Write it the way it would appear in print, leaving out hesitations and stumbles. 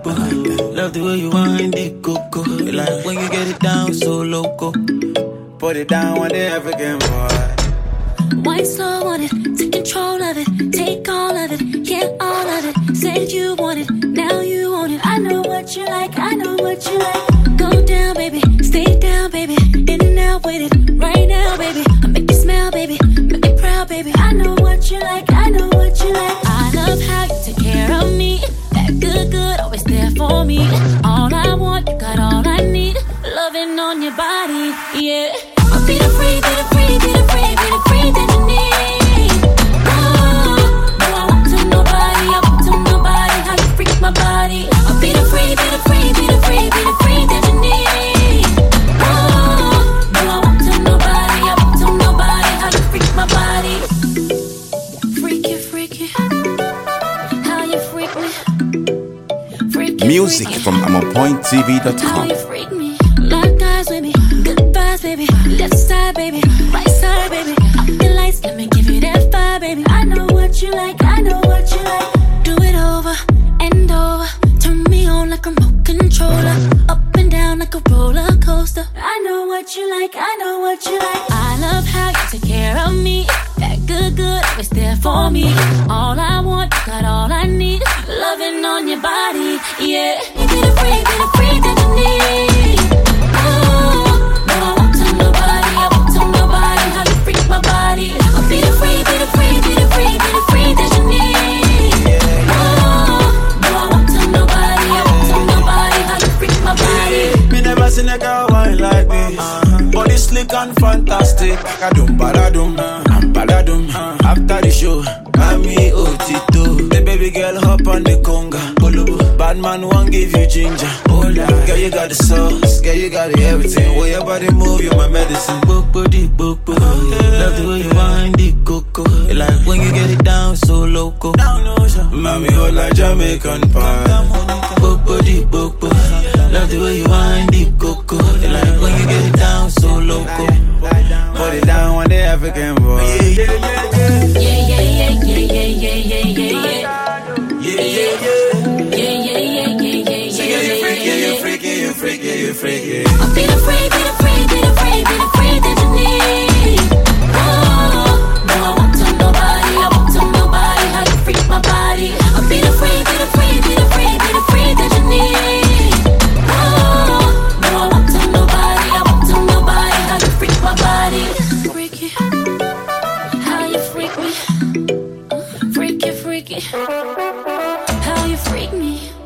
coco. Love the way you wind it, coco. Like when you get it down so loco. Put it down when they ever get boy. Wine slow on it, take control of it, take all of it, yeah, all of it. Said you want it, now you want it. I know what you like, I know what you like. Go down, baby, stay down, baby. In and out with it, right now, baby. I make you smile, baby, make me proud, baby. I know what you like, I know what you like. I love how you take care of me. That good, good, always there for me. All I want, you got all I need. Loving on your body, yeah. I'll be the free, be the free, be the free, be the free that you need. Oh, no, I want to nobody, I want to nobody. How you freak my body. I'll be the free, be the free, be the free, be the free that you need. Oh, no, I want to nobody, I want to nobody. How you freak my body. Freaky, freaky. How you freak me. Freaky, Music freaky. from How AmonPointTV.com. you freak me. Like eyes with me. Good vibes, baby. Left side, baby. Right side, baby. Up the lights, let me give you that fire, baby. I know what you like, I know what you like. Do it over and over. Turn me on like a remote controller. Up and down like a roller coaster. I know what you like, I know what you like. I love how you take care of me. That good, good, always there for me. All I want, you got all I need. Loving on your body, yeah. You be the free that you need. Oh, no, I want to nobody, I want to nobody. How you freak my body. I'll be the free, be the free, be the free, be the free that you need. Oh, no, I want to nobody, I want to nobody. How you freak my body. Me never seen a girl wine like this. Body slick and fantastic. Badadum, badadum, badadum. After the show, Mami Otito. The baby girl hop on the conga. Bad man won't give you ginger. Girl, you got the sauce. Girl, you got everything. Way your body move, you're my medicine. Book body, book body. Love the way you wind the coco. Like when you get it down so loco. Mami, hold like Jamaican pie. Book body, book body. Love the way you wind the coco. Like when you get it down so loco. Put it down when they African boy. Yeah, yeah, yeah, yeah, yeah, yeah, yeah, yeah, yeah. Yeah, yeah, yeah. Yeah, yeah, yeah, yeah, yeah, yeah. You freaky, you freaky, you freaky. I'll be the free, be the free, be the free, be the free that you need. Oh, no, I want to nobody, I want to nobody. How you freak my body. I'll be the free, be the free, be the free, be the free that you need. Oh, no, I want to nobody, I want to nobody. How you freak my body. Freaky, how you freak me. Freaky, freaky. How you freak me.